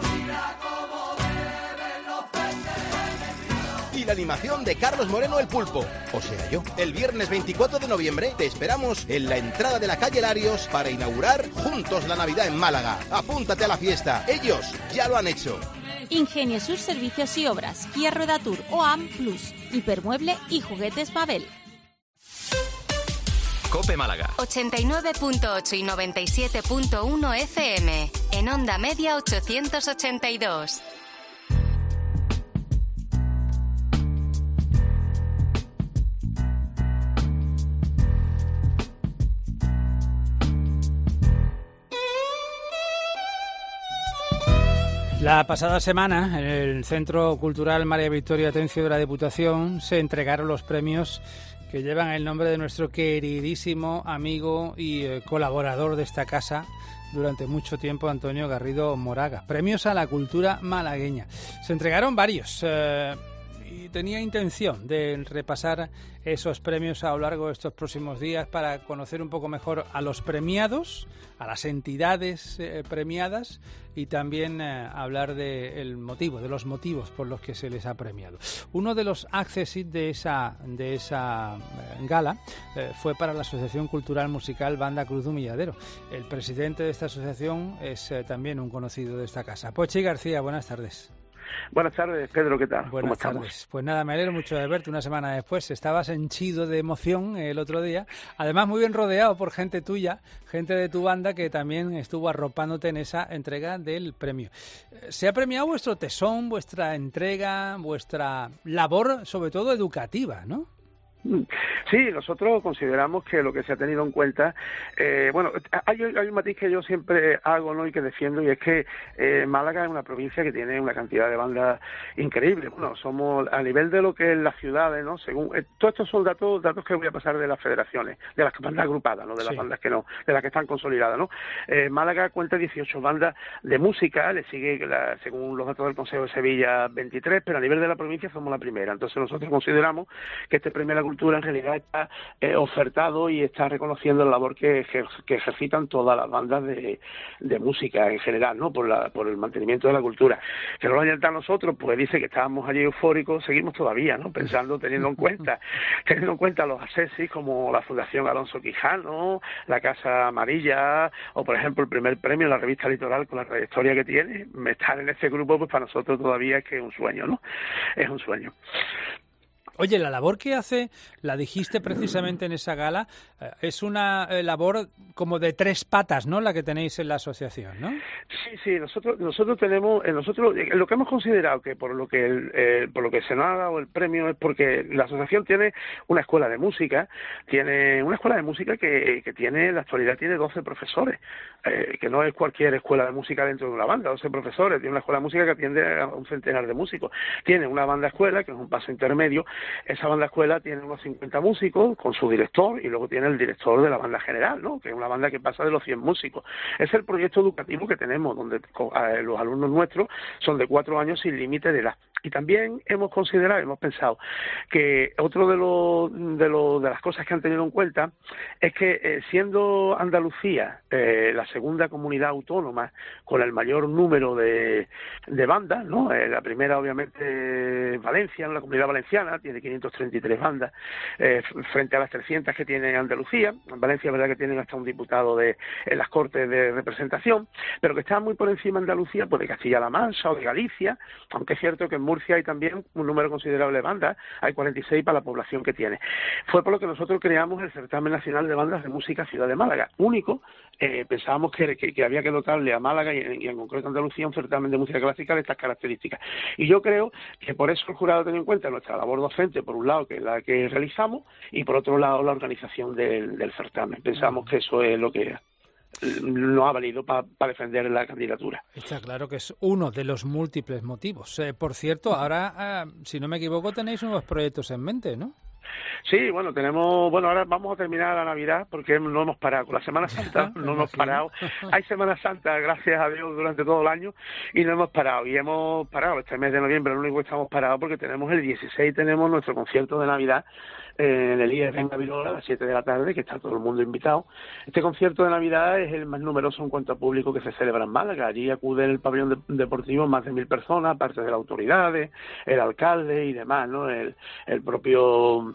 Y la animación de Carlos Moreno el Pulpo, o sea yo. El viernes veinticuatro de noviembre te esperamos en la entrada de la calle Larios para inaugurar juntos la Navidad en Málaga. Apúntate a la fiesta, ellos ya lo han hecho. Ingenio sus servicios y obras, Kia Rueda Tour o A M Plus, Hipermueble y Juguetes Babel. COPE Málaga. ochenta y nueve punto ocho y noventa y siete punto uno F M. En onda media ochocientos ochenta y dos. La pasada semana, en el Centro Cultural María Victoria Atencio de la Diputación, se entregaron los premios que llevan el nombre de nuestro queridísimo amigo y eh, colaborador de esta casa durante mucho tiempo, Antonio Garrido Moraga. Premios a la cultura malagueña. Se entregaron varios eh, y tenía intención de repasar esos premios a lo largo de estos próximos días para conocer un poco mejor a los premiados, a las entidades eh, premiadas y también eh, hablar del motivo, de los motivos por los que se les ha premiado. Uno de los accessit de esa, de esa eh, gala eh, fue para la Asociación Cultural Musical Banda Cruz de Humilladero. El presidente de esta asociación es eh, también un conocido de esta casa. Pochi García, buenas tardes. Buenas tardes, Pedro, ¿qué tal? Buenas tardes. Pues nada, me alegro mucho de verte una semana después. Estabas henchido de emoción el otro día. Además, muy bien rodeado por gente tuya, gente de tu banda que también estuvo arropándote en esa entrega del premio. ¿Se ha premiado vuestro tesón, vuestra entrega, vuestra labor, sobre todo educativa, no? Sí, nosotros consideramos que lo que se ha tenido en cuenta, eh, bueno, hay, hay un matiz que yo siempre hago, ¿no?, y que defiendo, y es que eh, Málaga es una provincia que tiene una cantidad de bandas increíble. Bueno, somos a nivel de lo que es las ciudades, ¿no? Según eh, todos estos son datos datos que voy a pasar de las federaciones, de las bandas agrupadas, no de las sí. bandas que no, de las que están consolidadas, ¿no? Eh, Málaga cuenta dieciocho bandas de música, le sigue la, según los datos del Consejo de Sevilla veintitrés, pero a nivel de la provincia somos la primera. Entonces nosotros consideramos que este premio a la cultura en realidad está eh, ofertado y está reconociendo la labor que, ejer, que ejercitan todas las bandas de, de música en general, ¿no? Por la, por el mantenimiento de la cultura. Que no lo hayan a nosotros, pues dice que estábamos allí eufóricos, seguimos todavía, ¿no? Pensando, teniendo en cuenta, teniendo en cuenta los asesis como la Fundación Alonso Quijano, la Casa Amarilla, o por ejemplo el primer premio en la revista Litoral con la trayectoria que tiene. Estar en ese grupo, pues para nosotros todavía es que es un sueño, ¿no? Es un sueño. Oye, la labor que hace, la dijiste precisamente en esa gala, eh, es una eh, labor como de tres patas, ¿no?, la que tenéis en la asociación, ¿no? Sí, sí, nosotros nosotros tenemos, eh, nosotros eh, lo que hemos considerado que por lo que el, eh, por lo que se nos ha dado el premio es porque la asociación tiene una escuela de música, tiene una escuela de música que, que tiene, en la actualidad tiene doce profesores, eh, que no es cualquier escuela de música dentro de una banda, doce profesores, tiene una escuela de música que atiende a un centenar de músicos, tiene una banda escuela, que es un paso intermedio, Esa banda escuela tiene unos cincuenta músicos con su director y luego tiene el director de la banda general, ¿no? Que es una banda que pasa de los cien músicos. Es el proyecto educativo que tenemos, donde los alumnos nuestros son de cuatro años sin límite de edad. Y también hemos considerado, hemos pensado que otro de los de, los, de las cosas que han tenido en cuenta es que eh, siendo Andalucía eh, la segunda comunidad autónoma con el mayor número de, de bandas, ¿no? Eh, la primera obviamente Valencia, ¿no? La Comunidad Valenciana tiene quinientas treinta y tres bandas eh, frente a las trescientas que tiene Andalucía. En Valencia es verdad que tienen hasta un diputado de en las Cortes de representación, pero que está muy por encima Andalucía pues de Castilla-La Mancha o de Galicia, aunque es cierto que en Murcia hay también un número considerable de bandas, hay cuarenta y seis para la población que tiene. Fue por lo que nosotros creamos el Certamen Nacional de Bandas de Música Ciudad de Málaga, único. Eh, pensábamos que, que, que había que dotarle a Málaga y en, y en concreto a Andalucía un certamen de música clásica de estas características. Y yo creo que por eso el jurado ha tenido en cuenta nuestra labor docente, por un lado, que es la que realizamos, y por otro lado, la organización del, del certamen. Pensamos que eso es lo que no ha valido para pa defender la candidatura. Está claro que es uno de los múltiples motivos. Eh, por cierto, ahora, eh, si no me equivoco, tenéis nuevos proyectos en mente, ¿no? Sí, bueno, tenemos, bueno, ahora vamos a terminar la Navidad porque no hemos parado. Con la Semana Santa no hemos parado. Hay Semana Santa, gracias a Dios, durante todo el año y no hemos parado. Y hemos parado este mes de noviembre, lo único que estamos parados porque tenemos el dieciséis, tenemos nuestro concierto de Navidad eh, en el I E S en Gavirola a las siete de la tarde, que está todo el mundo invitado. Este concierto de Navidad es el más numeroso en cuanto a público que se celebra en Málaga. Allí acuden el pabellón de, deportivo más de mil personas, parte de las autoridades, el alcalde y demás, ¿no? El, el propio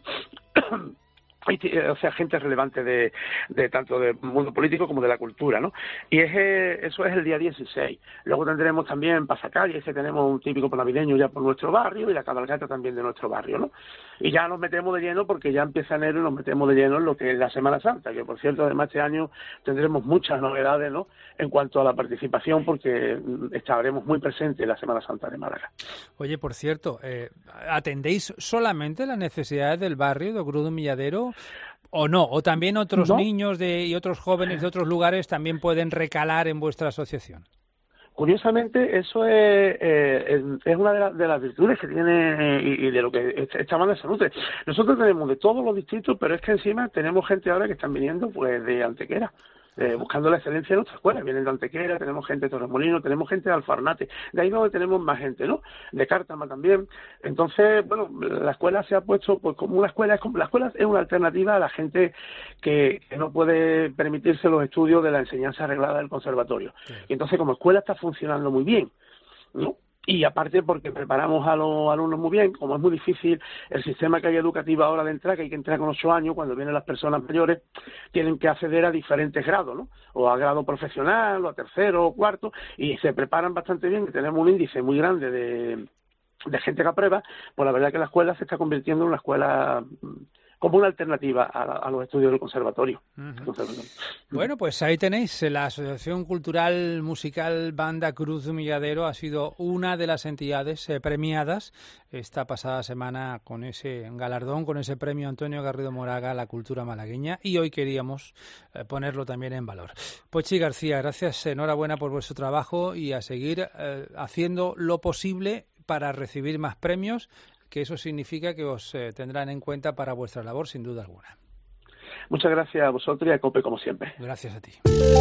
o sea, gente relevante de, de tanto del mundo político como de la cultura, ¿no? Y es, eso es el día dieciséis. Luego tendremos también pasacalles, que tenemos un típico navideño ya por nuestro barrio, y la cabalgata también de nuestro barrio, ¿no? Y ya nos metemos de lleno, porque ya empieza enero y nos metemos de lleno en lo que es la Semana Santa, que por cierto, además este año tendremos muchas novedades, ¿no?, en cuanto a la participación, porque estaremos muy presentes en la Semana Santa de Málaga. Oye, por cierto, eh, ¿atendéis solamente las necesidades del barrio de Cruz de Milladero o no? ¿O también otros no. niños de, y otros jóvenes de otros lugares también pueden recalar en vuestra asociación? Curiosamente, eso es, eh, es una de, la, de las virtudes que tiene y, y de lo que esta banda se nutre. Nosotros tenemos de todos los distritos, pero es que encima tenemos gente ahora que están viniendo pues de Antequera. Eh, buscando la excelencia de nuestra escuela. Vienen de Antequera, tenemos gente de Torremolinos, tenemos gente de Alfarnate, de ahí donde tenemos más gente, ¿no? De Cártama también. Entonces, bueno, la escuela se ha puesto pues como una escuela, es como, la escuela es una alternativa a la gente que, que no puede permitirse los estudios de la enseñanza arreglada del conservatorio. Sí. Y entonces, como escuela está funcionando muy bien, ¿no? Y aparte porque preparamos a los alumnos muy bien, como es muy difícil el sistema que hay educativo ahora de entrar, que hay que entrar con ocho años, cuando vienen las personas mayores, tienen que acceder a diferentes grados, ¿no? O a grado profesional, o a tercero, o cuarto, y se preparan bastante bien, y tenemos un índice muy grande de, de gente que aprueba, pues la verdad es que la escuela se está convirtiendo en una escuela como una alternativa a, a los estudios del conservatorio. Uh-huh. Bueno, pues ahí tenéis, la Asociación Cultural Musical Banda Cruz de Milladero ha sido una de las entidades eh, premiadas esta pasada semana con ese galardón, con ese premio Antonio Garrido Moraga a la cultura malagueña, y hoy queríamos eh, ponerlo también en valor. Pochi García, gracias, enhorabuena por vuestro trabajo y a seguir eh, haciendo lo posible para recibir más premios, que eso significa que os eh, tendrán en cuenta para vuestra labor, sin duda alguna. Muchas gracias a vosotros y a COPE, como siempre. Gracias a ti.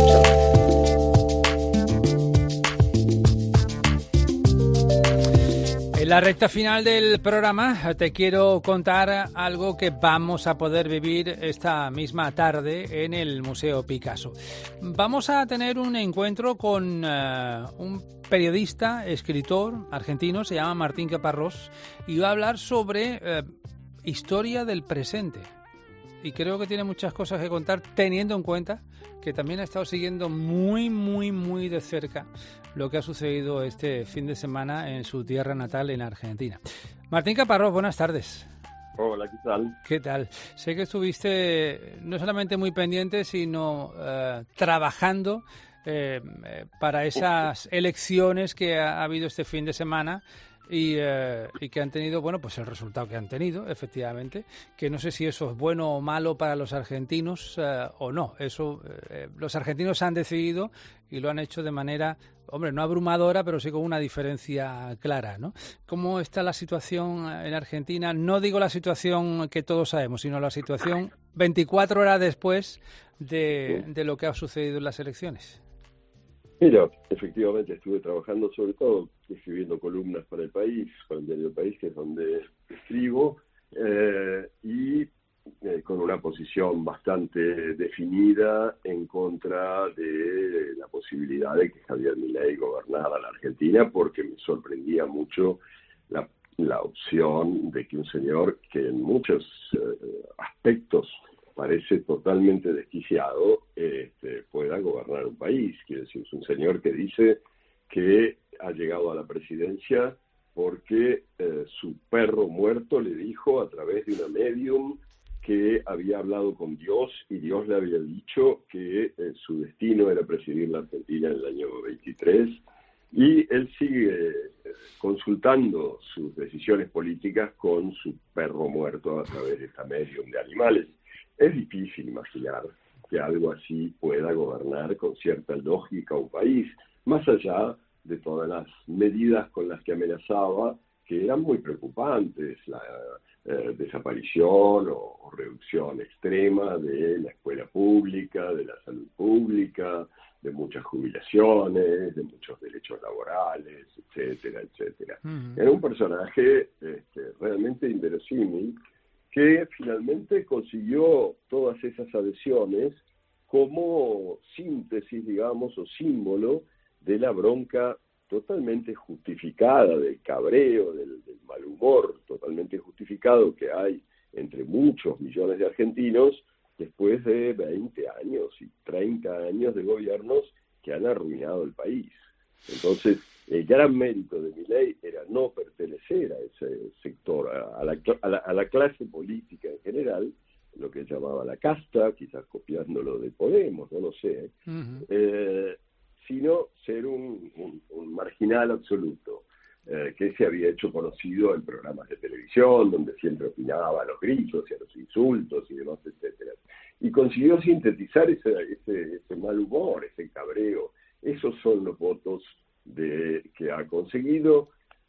En la recta final del programa te quiero contar algo que vamos a poder vivir esta misma tarde en el Museo Picasso. Vamos a tener un encuentro con uh, un periodista, escritor argentino, se llama Martín Caparrós, y va a hablar sobre uh, historia del presente. Y creo que tiene muchas cosas que contar, teniendo en cuenta que también ha estado siguiendo muy, muy, muy de cerca lo que ha sucedido este fin de semana en su tierra natal, en Argentina. Martín Caparrós, buenas tardes. Hola, ¿qué tal? ¿Qué tal? Sé que estuviste no solamente muy pendiente, sino uh, trabajando eh, para esas elecciones que ha habido este fin de semana y, eh, y que han tenido, bueno, pues el resultado que han tenido, efectivamente, que no sé si eso es bueno o malo para los argentinos eh, o no. Eso eh, los argentinos han decidido y lo han hecho de manera, hombre, no abrumadora, pero sí con una diferencia clara, ¿no? ¿Cómo está la situación en Argentina? No digo la situación que todos sabemos, sino la situación veinticuatro horas después de, de lo que ha sucedido en las elecciones. Mira, efectivamente estuve trabajando sobre todo escribiendo columnas para El País, para el diario El País, que es donde escribo, eh, y eh, con una posición bastante definida en contra de la posibilidad de que Javier Milei gobernara la Argentina, porque me sorprendía mucho la, la opción de que un señor que en muchos eh, aspectos parece totalmente desquiciado, este, pueda gobernar un país. Quiere decir, es un señor que dice que ha llegado a la presidencia porque eh, su perro muerto le dijo a través de una medium que había hablado con Dios y Dios le había dicho que eh, su destino era presidir la Argentina en el año veintitrés, y él sigue eh, consultando sus decisiones políticas con su perro muerto a través de esta medium de animales. Es difícil imaginar que algo así pueda gobernar con cierta lógica un país, más allá de todas las medidas con las que amenazaba, que eran muy preocupantes, la eh, desaparición o, o reducción extrema de la escuela pública, de la salud pública, de muchas jubilaciones, de muchos derechos laborales, etcétera, etcétera. Uh-huh. Era un personaje este, realmente inverosímil, que finalmente consiguió todas esas adhesiones como síntesis, digamos, o símbolo de la bronca totalmente justificada, del cabreo, del, del mal humor totalmente justificado que hay entre muchos millones de argentinos después de veinte años y treinta años de gobiernos que han arruinado el país. Entonces, el gran mérito de Milei era no pertenecer a ese sector, a la, a la, a la clase política en general, lo que llamaba la casta, quizás copiándolo de Podemos, no lo sé, uh-huh. eh, sino ser un, un, un marginal absoluto, eh, que se había hecho conocido en programas de televisión, donde siempre opinaba a los gritos y a los insultos y demás, etcétera. Y consiguió sintetizar ese, ese, ese mal humor, ese cabreo. Esos son los votos de, que ha conseguido.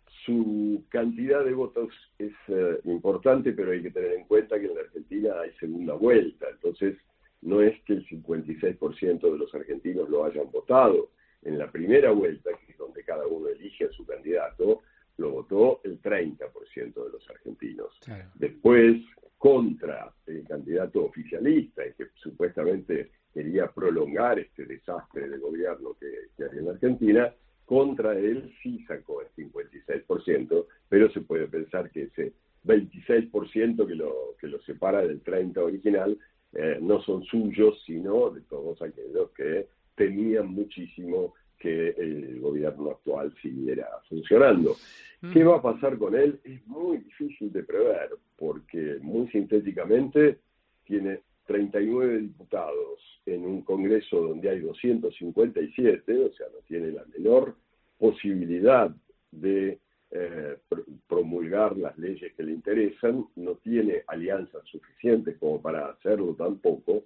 Su cantidad de votos es uh, importante, pero hay que tener en cuenta que en la Argentina hay segunda vuelta. Entonces, no es que el cincuenta y seis por ciento de los argentinos lo hayan votado. En la primera vuelta, que es donde cada uno elige a su candidato, lo votó el treinta por ciento de los argentinos. Claro. Después, contra el candidato oficialista, que supuestamente quería prolongar este desastre de gobierno que, que hay en Argentina, contra él sí sacó el cincuenta y seis por ciento, pero se puede pensar que ese veintiséis por ciento que lo, que lo separa del treinta por ciento original eh, no son suyos, sino de todos aquellos que temían muchísimo que el gobierno actual siguiera funcionando. Mm. ¿Qué va a pasar con él? Es muy difícil de prever, porque muy sintéticamente tiene treinta y nueve diputados en un Congreso donde hay doscientos cincuenta y siete, o sea, no tiene la menor posibilidad de eh, promulgar las leyes que le interesan, no tiene alianzas suficientes como para hacerlo tampoco,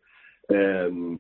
eh,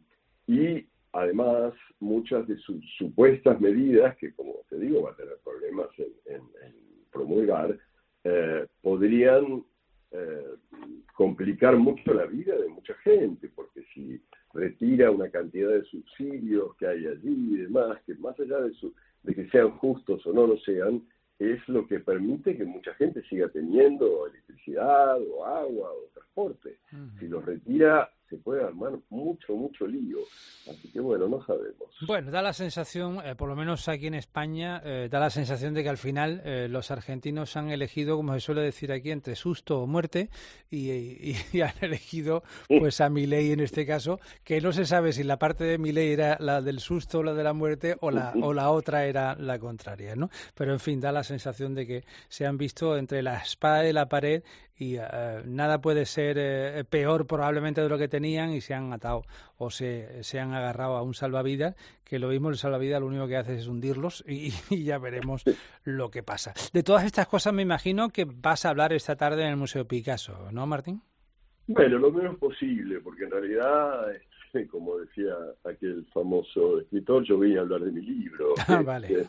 y además muchas de sus supuestas medidas, que como te digo va a tener problemas en, en, en promulgar, eh, podrían Eh, complicar mucho la vida de mucha gente, porque si retira una cantidad de subsidios que hay allí y demás, que más allá de, su, de que sean justos o no lo sean, es lo que permite que mucha gente siga teniendo electricidad o agua o transporte. Uh-huh. Si los retira, se puede armar mucho, mucho lío. Así que bueno, no sabemos. Bueno, da la sensación, eh, por lo menos aquí en España, eh, da la sensación de que al final eh, los argentinos han elegido, como se suele decir aquí, entre susto o muerte, y, y, y han elegido pues a Milei en este caso, que no se sabe si la parte de Milei era la del susto o la de la muerte, o la, o la otra era la contraria, ¿no? Pero en fin, da la sensación de que se han visto entre la espada y la pared, y uh, nada puede ser uh, peor probablemente de lo que tenían tenían y se han atado o se, se han agarrado a un salvavidas, que lo mismo el salvavidas lo único que hace es hundirlos y, y ya veremos lo que pasa. De todas estas cosas me imagino que vas a hablar esta tarde en el Museo Picasso, ¿no, Martín? Bueno, lo menos posible, porque en realidad, como decía aquel famoso escritor, yo vine a hablar de mi libro. Ah, vale.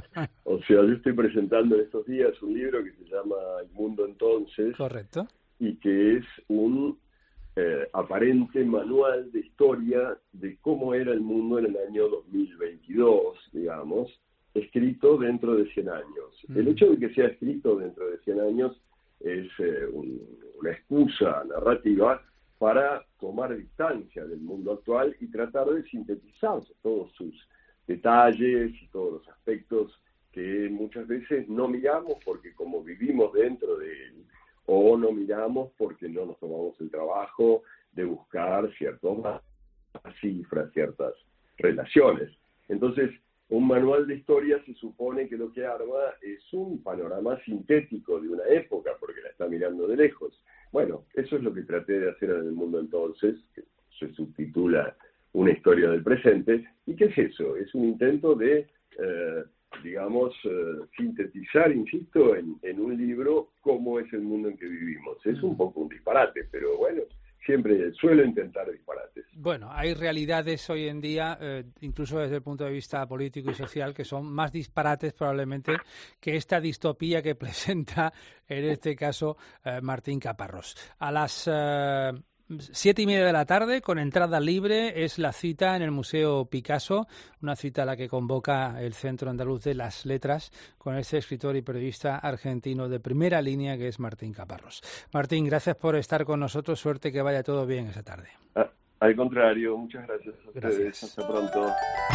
O sea, yo estoy presentando en estos días un libro que se llama El Mundo Entonces. Correcto. Y que es un eh, aparente manual de historia de cómo era el mundo en el año dos mil veintidós, digamos, escrito dentro de cien años. Mm. El hecho de que sea escrito dentro de cien años es eh, un, una excusa narrativa para tomar distancia del mundo actual y tratar de sintetizar todos sus detalles y todos los aspectos que muchas veces no miramos porque como vivimos dentro de él, o no miramos porque no nos tomamos el trabajo de buscar ciertas cifras, ciertas relaciones. Entonces, un manual de historia se supone que lo que arma es un panorama sintético de una época, porque la está mirando de lejos. Bueno, eso es lo que traté de hacer en El Mundo Entonces, que se subtitula Una historia del presente. ¿Y qué es eso? Es un intento de, eh, digamos, eh, sintetizar, insisto, en, en un libro cómo es el mundo en que vivimos. Es un poco un disparate, pero bueno, siempre suelo intentar disparates. Bueno, hay realidades hoy en día, eh, incluso desde el punto de vista político y social, que son más disparates probablemente que esta distopía que presenta, en este caso, eh, Martín Caparrós. A las eh, siete y media de la tarde, con entrada libre, es la cita en el Museo Picasso, una cita a la que convoca el Centro Andaluz de las Letras, con este escritor y periodista argentino de primera línea que es Martín Caparrós. Martín, gracias por estar con nosotros, suerte que vaya todo bien esa tarde. Ah, al contrario, muchas gracias a ustedes, gracias. Hasta pronto.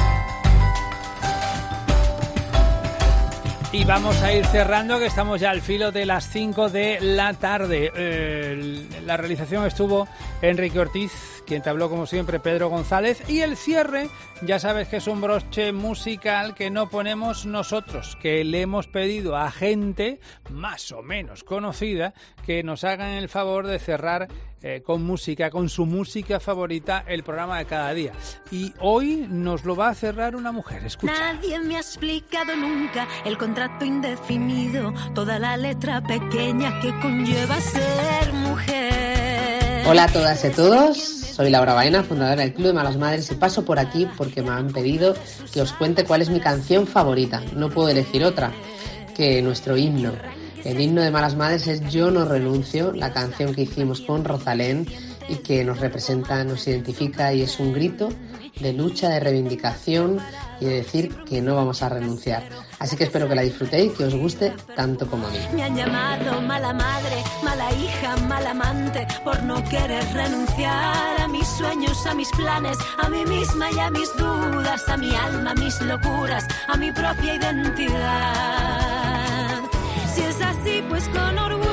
Y vamos a ir cerrando, que estamos ya al filo de las cinco de la tarde. Eh, la realización estuvo Enrique Ortiz, quien te habló como siempre Pedro González, y el cierre, ya sabes que es un broche musical que no ponemos nosotros, que le hemos pedido a gente más o menos conocida que nos hagan el favor de cerrar eh, con música, con su música favorita, el programa de cada día. Y hoy nos lo va a cerrar una mujer, escucha. Nadie me ha explicado nunca el contrato indefinido, toda la letra pequeña que conlleva ser mujer. Hola a todas y a todos, soy Laura Baena, fundadora del Club de Malas Madres, y paso por aquí porque me han pedido que os cuente cuál es mi canción favorita. No puedo elegir otra que nuestro himno. El himno de Malas Madres es Yo no renuncio, la canción que hicimos con Rosalén y que nos representa, nos identifica y es un grito de lucha, de reivindicación y de decir que no vamos a renunciar. Así que espero que la disfrutéis, que os guste tanto como a mí. Me han llamado mala madre, mala hija, mala amante, por no querer renunciar a mis sueños, a mis planes, a mí misma y a mis dudas, a mi alma, a mis locuras, a mi propia identidad. Si es así, pues con orgullo,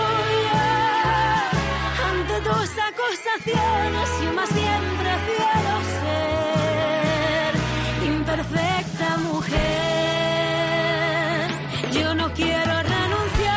ante dos acusaciones, yo más bien prefiero ser imperfecta mujer. Yo no quiero renunciar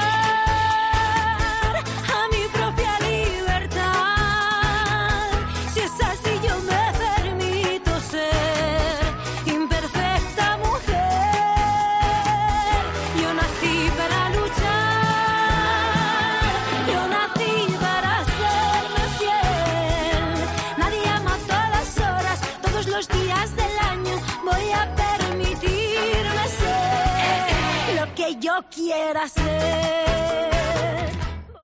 a mi propia libertad. Si es así, yo me permito ser imperfecta mujer. Yo nací para luchar, yo nací para serme fiel. Nadie ama todas las horas, todos los días del año. Voy a permitirme ser lo que yo quiera ser.